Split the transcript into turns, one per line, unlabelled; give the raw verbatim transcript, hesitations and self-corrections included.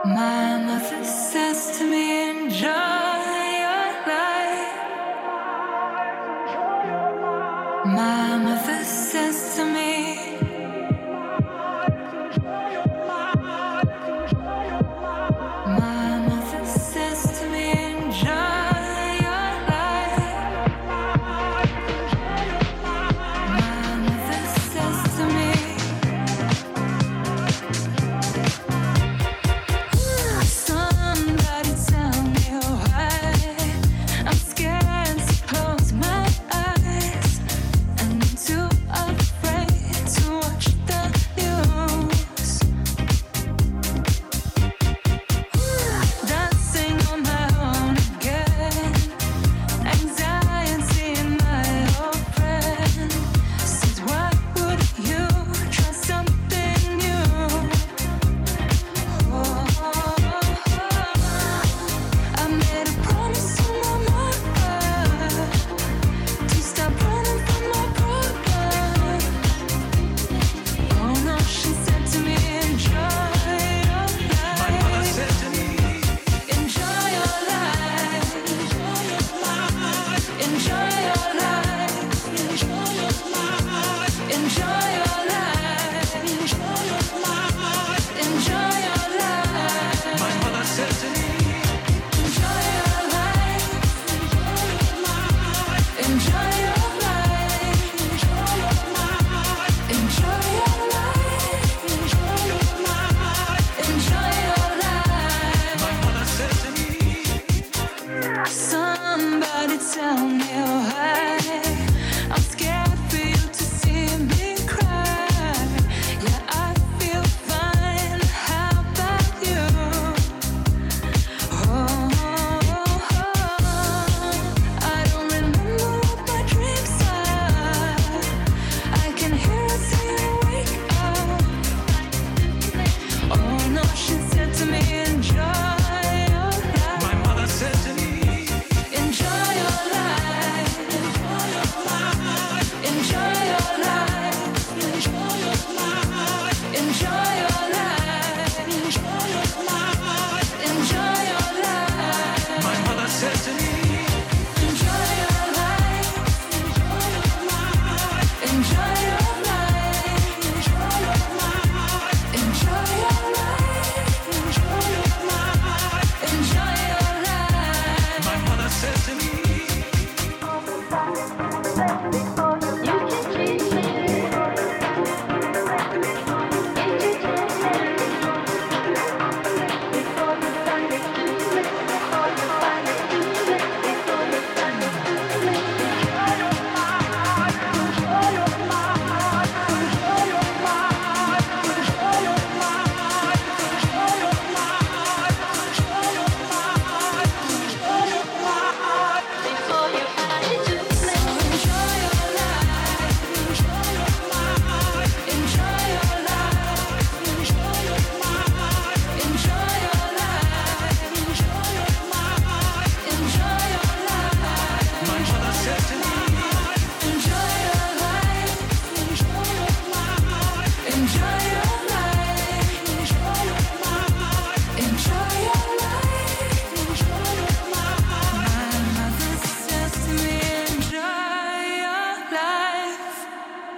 My mother says to me, enjoy your life. My mother says to me, my mother says to me, enjoy your life. My mother says to me, somebody tell me why I'm scared to close my eyes, and I'm too afraid to watch the news. Dancing on my own again, anxiety my old friend. Says why would you try something new? Oh, I made a promise to my mother to stop running from my problem. Oh no, she said to me, enjoy your life. My mother said to me, enjoy your life. Enjoy your life. Enjoy your life. Enjoy